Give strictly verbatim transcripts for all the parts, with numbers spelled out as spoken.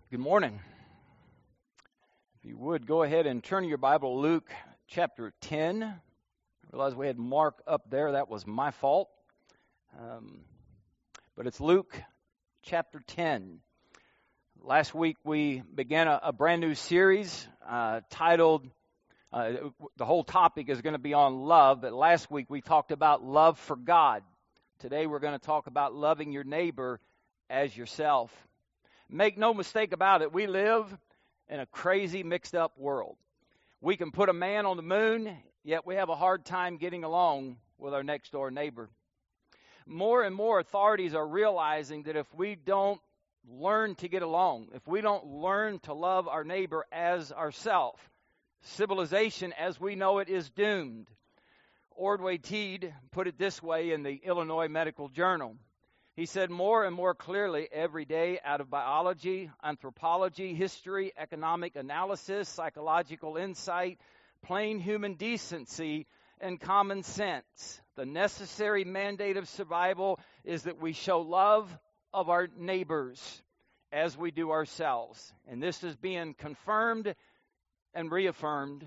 Good morning. If you would, go ahead and turn your Bible to Luke chapter ten. I realize we had Mark up there. That was my fault. Um, but it's Luke chapter ten. Last week we began a, a brand new series uh, titled, uh, the whole topic is going to be on love, but last week we talked about love for God. Today we're going to talk about loving your neighbor as yourself. Make no mistake about it, we live in a crazy, mixed-up world. We can put a man on the moon, yet we have a hard time getting along with our next-door neighbor. More and more authorities are realizing that if we don't learn to get along, if we don't learn to love our neighbor as ourselves, civilization as we know it is doomed. Ordway Teed put it this way in the Illinois Medical Journal. He said, more and more clearly every day out of biology, anthropology, history, economic analysis, psychological insight, plain human decency, and common sense. The necessary mandate of survival is that we show love of our neighbors as we do ourselves. And this is being confirmed and reaffirmed.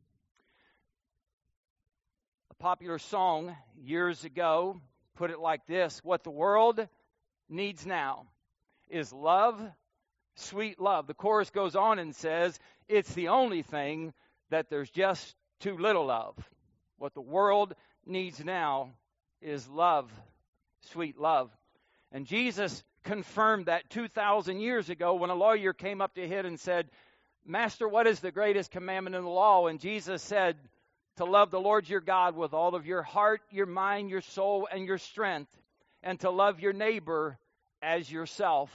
A popular song years ago put it like this: what the world needs now is love, sweet love. The chorus goes on and says, it's the only thing that there's just too little of. What the world needs now is love, sweet love. And Jesus confirmed that two thousand years ago when a lawyer came up to him and said, Master, what is the greatest commandment in the law? And Jesus said, to love the Lord your God with all of your heart, your mind, your soul, and your strength, and to love your neighbor as yourself.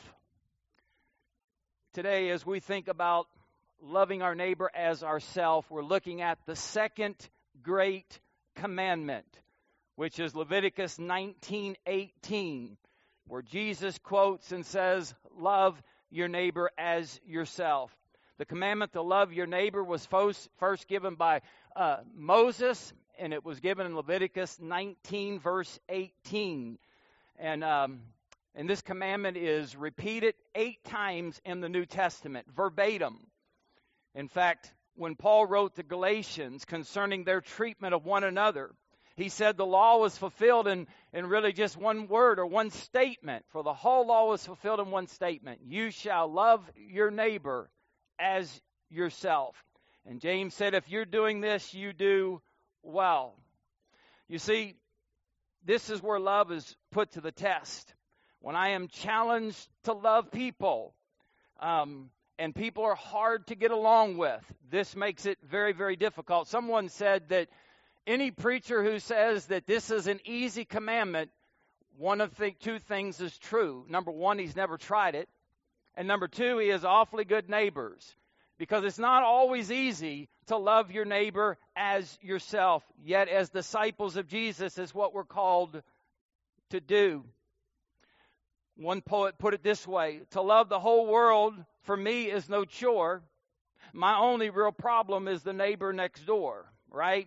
Today, as we think about loving our neighbor as ourself, we're looking at the second great commandment, which is Leviticus nineteen eighteen, where Jesus quotes and says, love your neighbor as yourself. The commandment to love your neighbor was first given by uh, Moses, and it was given in Leviticus nineteen, verse eighteen. And, um, and this commandment is repeated eight times in the New Testament, verbatim. In fact, when Paul wrote to Galatians concerning their treatment of one another, he said the law was fulfilled in, in really just one word or one statement. For the whole law was fulfilled in one statement. You shall love your neighbor as yourself. And James said, if you're doing this, you do well. You see, this is where love is put to the test. When I am challenged to love people, um, and people are hard to get along with, this makes it very, very difficult. Someone said that any preacher who says that this is an easy commandment, one of the two things is true. Number one, he's never tried it. And number two, he has awfully good neighbors. Because it's not always easy to love your neighbor as yourself. Yet as disciples of Jesus is what we're called to do. One poet put it this way: to love the whole world for me is no chore. My only real problem is the neighbor next door, right?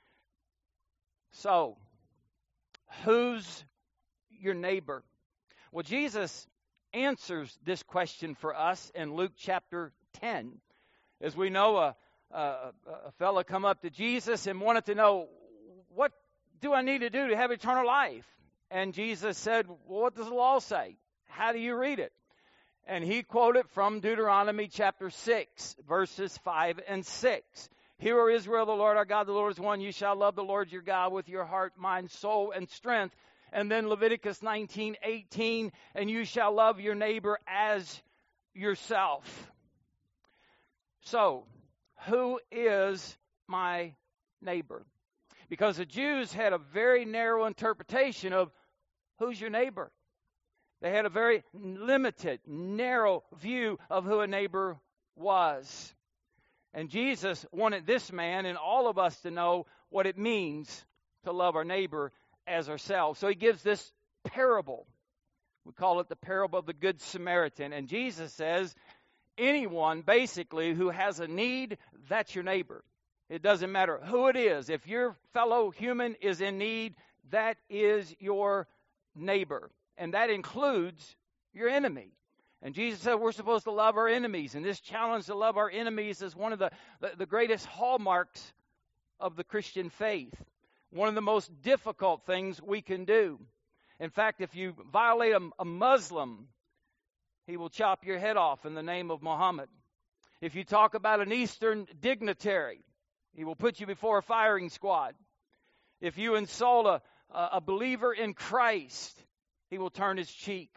So, who's your neighbor? Well, Jesus answers this question for us in Luke chapter ten. As we know, a, a, a fellow come up to Jesus and wanted to know, what do I need to do to have eternal life? And Jesus said, well, what does the law say? How do you read it? And he quoted from Deuteronomy chapter six, verses five and six. Hear, O Israel, the Lord our God, the Lord is one. You shall love the Lord your God with your heart, mind, soul, and strength. And then Leviticus nineteen eighteen, and you shall love your neighbor as yourself. So, who is my neighbor? Because the Jews had a very narrow interpretation of who's your neighbor. They had a very limited, narrow view of who a neighbor was. And Jesus wanted this man and all of us to know what it means to love our neighbor as ourselves. So he gives this parable. We call it the parable of the Good Samaritan. And Jesus says, anyone basically who has a need, that's your neighbor. It doesn't matter who it is. If your fellow human is in need, that is your neighbor. And that includes your enemy. And Jesus said we're supposed to love our enemies. And this challenge to love our enemies is one of the, the, the greatest hallmarks of the Christian faith. One of the most difficult things we can do. In fact, if you violate a, a Muslim, he will chop your head off in the name of Muhammad. If you talk about an Eastern dignitary, he will put you before a firing squad. If you insult a, a believer in Christ, he will turn his cheek.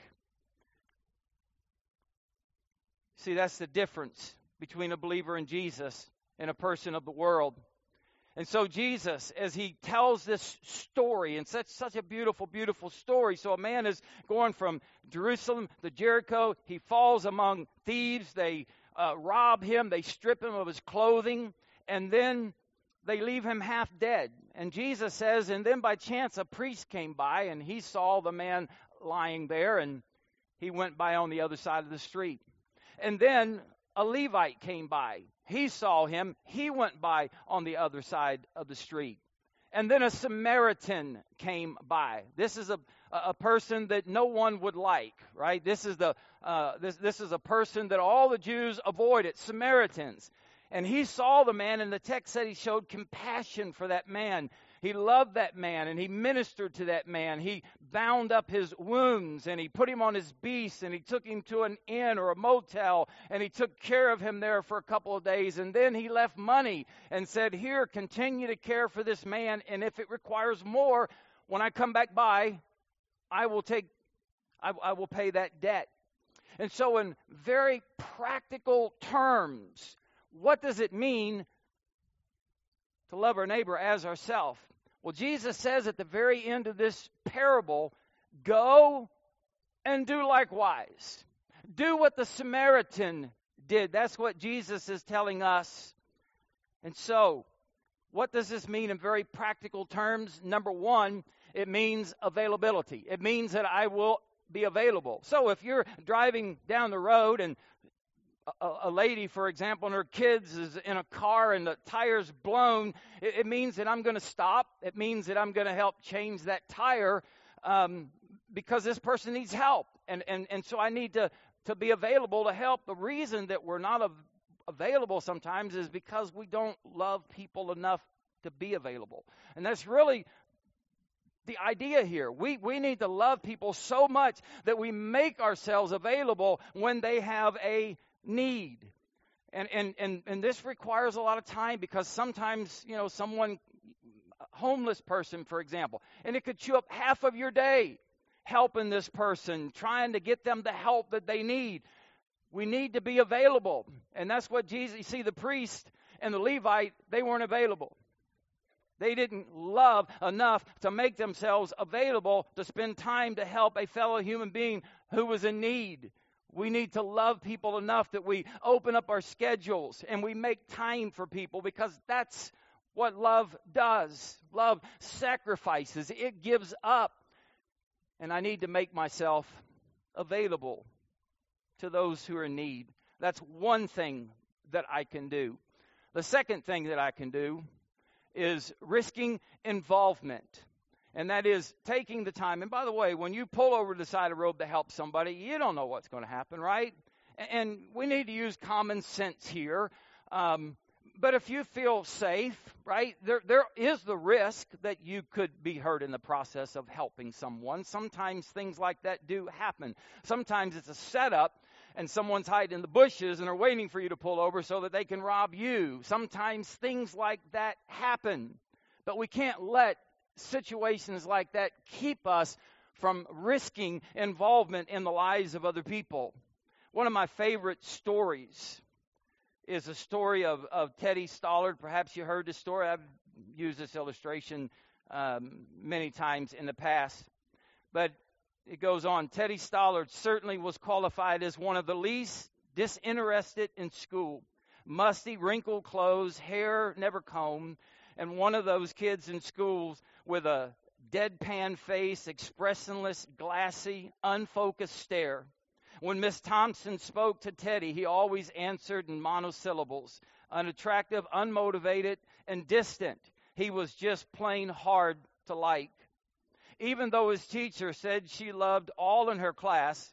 See, that's the difference between a believer in Jesus and a person of the world. And so Jesus, as he tells this story, and such such a beautiful, beautiful story. So a man is going from Jerusalem to Jericho. He falls among thieves. They uh, rob him. They strip him of his clothing. And then they leave him half dead. And Jesus says, and then by chance a priest came by, and he saw the man lying there, and he went by on the other side of the street. And then a Levite came by. He saw him. He went by on the other side of the street. And then a Samaritan came by. This is a, a person that no one would like, right? This is the uh, this this is a person that all the Jews avoided, Samaritans. And he saw the man, and the text said he showed compassion for that man. He loved that man, and he ministered to that man. He bound up his wounds, and he put him on his beast, and he took him to an inn or a motel, and he took care of him there for a couple of days. And then he left money and said, here, continue to care for this man, and if it requires more, when I come back by, I will take, I, I will pay that debt. And so in very practical terms, what does it mean to love our neighbor as ourselves? Well, Jesus says at the very end of this parable, go and do likewise. Do what the Samaritan did. That's what Jesus is telling us. And so, what does this mean in very practical terms? Number one, it means availability. It means that I will be available. So if you're driving down the road and A, a lady, for example, and her kids is in a car and the tire's blown, it, it means that I'm going to stop. It means that I'm going to help change that tire um, because this person needs help. And, and, and so I need to, to be available to help. The reason that we're not av- available sometimes is because we don't love people enough to be available. And that's really the idea here. We, we need to love people so much that we make ourselves available when they have a need. And, and and and this requires a lot of time, because sometimes, you know, someone, a homeless person, for example, and it could chew up half of your day helping this person, trying to get them the help that they need. We need to be available. And that's what Jesus, you see, the priest and the Levite, they weren't available. They didn't love enough to make themselves available to spend time to help a fellow human being who was in need. We need to love people enough that we open up our schedules and we make time for people, because that's what love does. Love sacrifices. It gives up. And I need to make myself available to those who are in need. That's one thing that I can do. The second thing that I can do is risking involvement. And that is taking the time. And by the way, when you pull over to the side of the road to help somebody, you don't know what's going to happen, right? And we need to use common sense here. Um, but if you feel safe, right, there there is the risk that you could be hurt in the process of helping someone. Sometimes things like that do happen. Sometimes it's a setup, and someone's hiding in the bushes and are waiting for you to pull over so that they can rob you. Sometimes things like that happen. But we can't let situations like that keep us from risking involvement in the lives of other people. One of my favorite stories is a story of, of Teddy Stollard. Perhaps you heard this story. I've used this illustration um, many times in the past. But it goes on. Teddy Stollard certainly was qualified as one of the least disinterested in school. Musty, wrinkled clothes, hair never combed, and one of those kids in schools with a deadpan face, expressionless, glassy, unfocused stare. When Miss Thompson spoke to Teddy, he always answered in monosyllables, unattractive, unmotivated, and distant. He was just plain hard to like. Even though his teacher said she loved all in her class,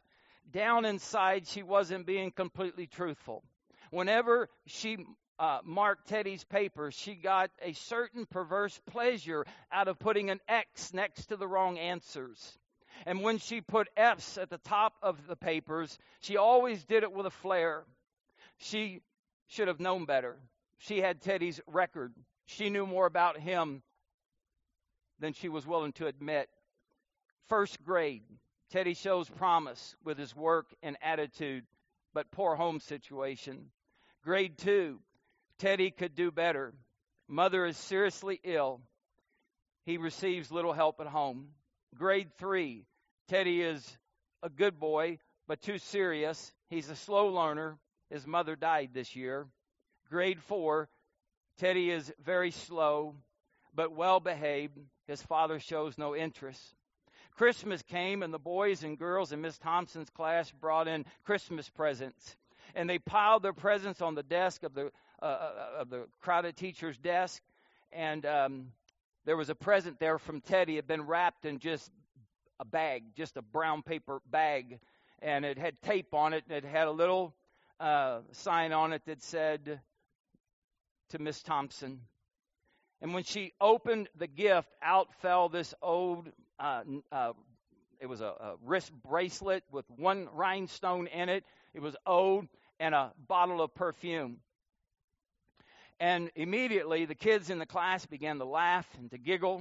down inside, she wasn't being completely truthful. Whenever she uh, marked Teddy's papers, she got a certain perverse pleasure out of putting an X next to the wrong answers. And when she put F's at the top of the papers, she always did it with a flair. She should have known better. She had Teddy's record. She knew more about him than she was willing to admit. First grade, Teddy shows promise with his work and attitude, but poor home situation. Grade two, Teddy could do better. Mother is seriously ill. He receives little help at home. Grade three, Teddy is a good boy, but too serious. He's a slow learner. His mother died this year. Grade four, Teddy is very slow, but well behaved. His father shows no interest. Christmas came, and the boys and girls in Miss Thompson's class brought in Christmas presents. And they piled their presents on the desk of the uh, of the crowded teacher's desk. And um, there was a present there from Teddy. It had been wrapped in just a bag, just a brown paper bag. And it had tape on it, and it had a little uh, sign on it that said, "To Miss Thompson." And when she opened the gift, out fell this old, uh, uh, it was a, a wrist bracelet with one rhinestone in it. It was old, and a bottle of perfume. And immediately the kids in the class began to laugh and to giggle.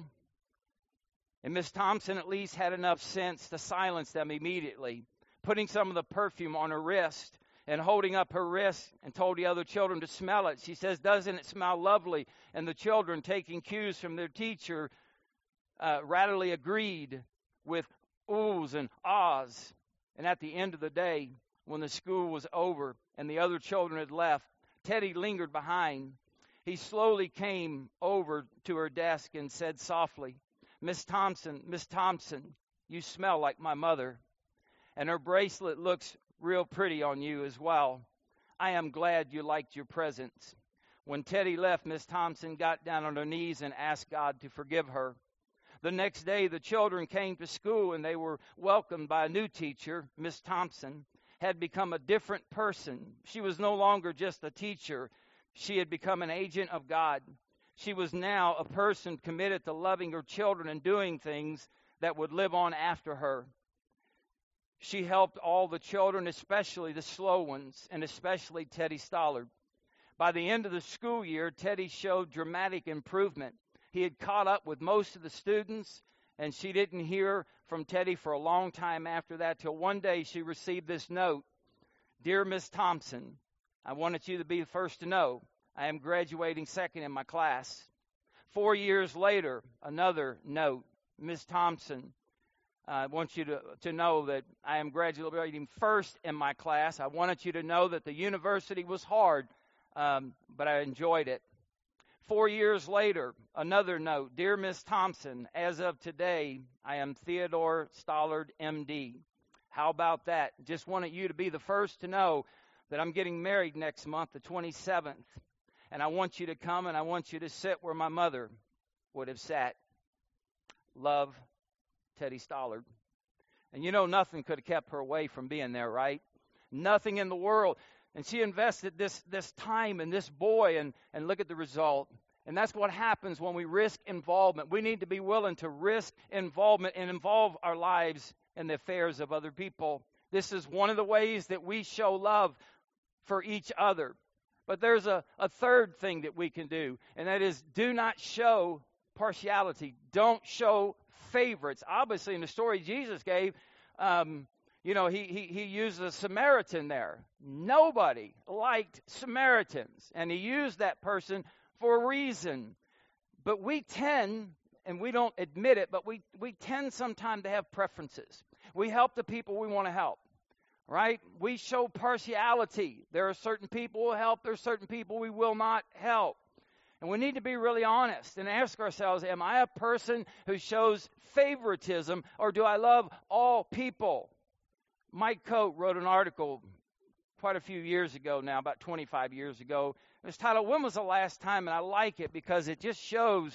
And Miss Thompson at least had enough sense to silence them immediately, putting some of the perfume on her wrist and holding up her wrist, and told the other children to smell it. She says, "Doesn't it smell lovely?" And the children, taking cues from their teacher, uh, readily agreed with oohs and ahs. And at the end of the day, when the school was over and the other children had left, Teddy lingered behind. He slowly came over to her desk and said softly, "Miss Thompson, Miss Thompson, you smell like my mother. And her bracelet looks real pretty on you as well. I am glad you liked your presents." When Teddy left, Miss Thompson got down on her knees and asked God to forgive her. The next day, the children came to school, and they were welcomed by a new teacher. Miss Thompson had become a different person. She was no longer just a teacher. She had become an agent of God. She was now a person committed to loving her children and doing things that would live on after her. She helped all the children, especially the slow ones, and especially Teddy Stollard. By the end of the school year, Teddy showed dramatic improvement. He had caught up with most of the students, and she didn't hear from Teddy for a long time after that, till one day she received this note. "Dear Miss Thompson, I wanted you to be the first to know I am graduating second in my class." Four years later, another note. "Miss Thompson, I want you to, to know that I am graduating first in my class. I wanted you to know that the university was hard, um, but I enjoyed it." Four years later, another note. "Dear Miss Thompson, as of today, I am Theodore Stollard, M D How about that? Just wanted you to be the first to know that I'm getting married next month, the twenty-seventh. And I want you to come, and I want you to sit where my mother would have sat. Love, Teddy Stollard." And you know, nothing could have kept her away from being there, right? Nothing in the world. And she invested this this time in this boy, and, and look at the result. And that's what happens when we risk involvement. We need to be willing to risk involvement and involve our lives in the affairs of other people. This is one of the ways that we show love for each other. But there's a, a third thing that we can do, and that is do not show partiality. Don't show favorites. Obviously, in the story Jesus gave, um, you know, he, he, he used a Samaritan there. Nobody liked Samaritans, and he used that person for a reason. But we tend, and we don't admit it, but we, we tend sometimes to have preferences. We help the people we want to help, right? We show partiality. There are certain people we'll help. There are certain people we will not help. And we need to be really honest and ask ourselves, am I a person who shows favoritism, or do I love all people? Mike Coate wrote an article quite a few years ago now, about twenty-five years ago. It was titled, "When Was the Last Time?" And I like it because it just shows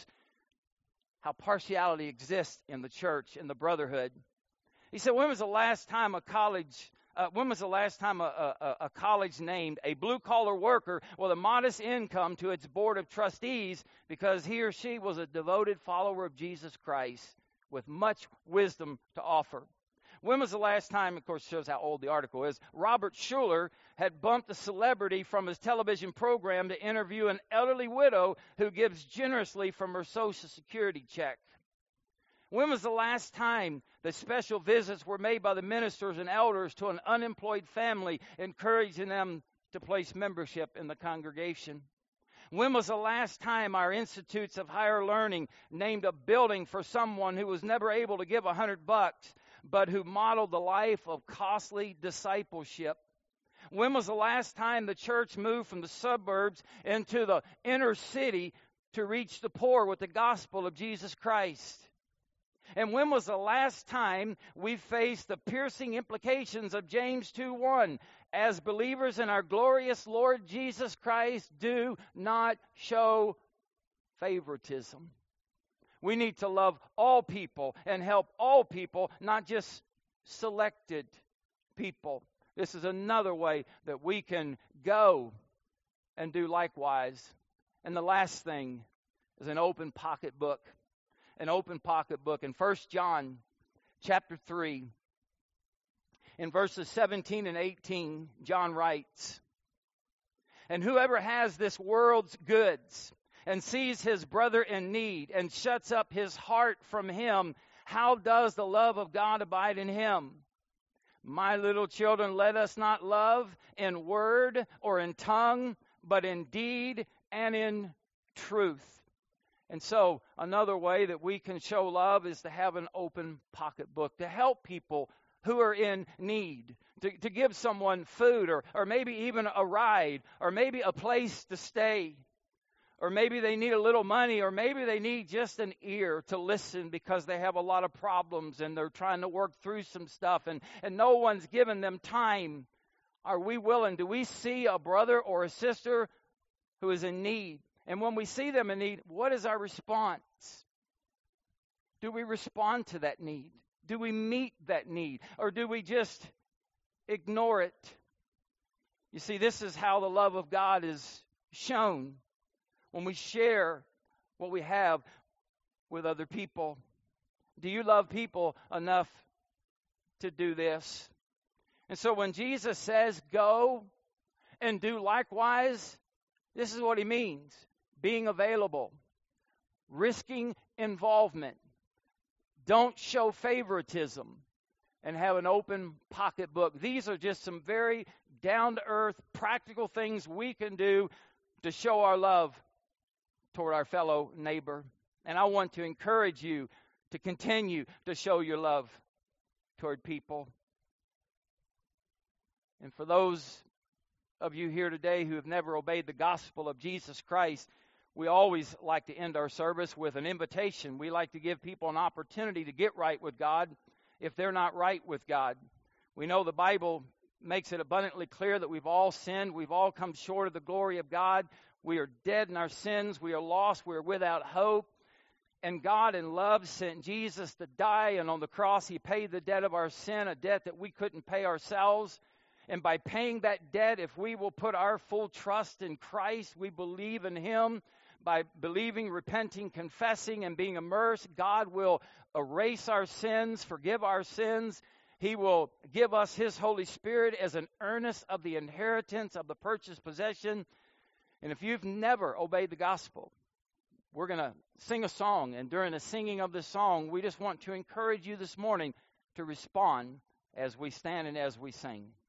how partiality exists in the church, in the brotherhood. He said, "When was the last time a college Uh, when was the last time a, a, a college named a blue-collar worker with a modest income to its board of trustees because he or she was a devoted follower of Jesus Christ with much wisdom to offer? When was the last time, of course, shows how old the article is, Robert Schuller had bumped a celebrity from his television program to interview an elderly widow who gives generously from her Social Security check? When was the last time that special visits were made by the ministers and elders to an unemployed family, encouraging them to place membership in the congregation? When was the last time our institutes of higher learning named a building for someone who was never able to give a hundred bucks, but who modeled the life of costly discipleship? When was the last time the church moved from the suburbs into the inner city to reach the poor with the gospel of Jesus Christ? And when was the last time we faced the piercing implications of James two one? As believers in our glorious Lord Jesus Christ, do not show favoritism. We need to love all people and help all people, not just selected people. This is another way that we can go and do likewise. And the last thing is an open pocketbook. An open pocketbook. In First John chapter three, in verses seventeen and eighteen, John writes, "And whoever has this world's goods and sees his brother in need and shuts up his heart from him, how does the love of God abide in him? My little children, let us not love in word or in tongue, but in deed and in truth." And so another way that we can show love is to have an open pocketbook, to help people who are in need, to, to give someone food or, or maybe even a ride or maybe a place to stay. Or maybe they need a little money, or maybe they need just an ear to listen because they have a lot of problems and they're trying to work through some stuff and, and no one's given them time. Are we willing? Do we see a brother or a sister who is in need? And when we see them in need, what is our response? Do we respond to that need? Do we meet that need? Or do we just ignore it? You see, this is how the love of God is shown when we share what we have with other people. Do you love people enough to do this? And so when Jesus says, go and do likewise, this is what he means. Being available, risking involvement, don't show favoritism, and have an open pocketbook. These are just some very down-to-earth, practical things we can do to show our love toward our fellow neighbor. And I want to encourage you to continue to show your love toward people. And for those of you here today who have never obeyed the gospel of Jesus Christ, we always like to end our service with an invitation. We like to give people an opportunity to get right with God if they're not right with God. We know the Bible makes it abundantly clear that we've all sinned. We've all come short of the glory of God. We are dead in our sins. We are lost. We are without hope. And God in love sent Jesus to die. And on the cross, he paid the debt of our sin, a debt that we couldn't pay ourselves. And by paying that debt, if we will put our full trust in Christ, we believe in him. By believing, repenting, confessing, and being immersed, God will erase our sins, forgive our sins. He will give us his Holy Spirit as an earnest of the inheritance of the purchased possession. And if you've never obeyed the gospel, we're going to sing a song. And during the singing of this song, we just want to encourage you this morning to respond as we stand and as we sing.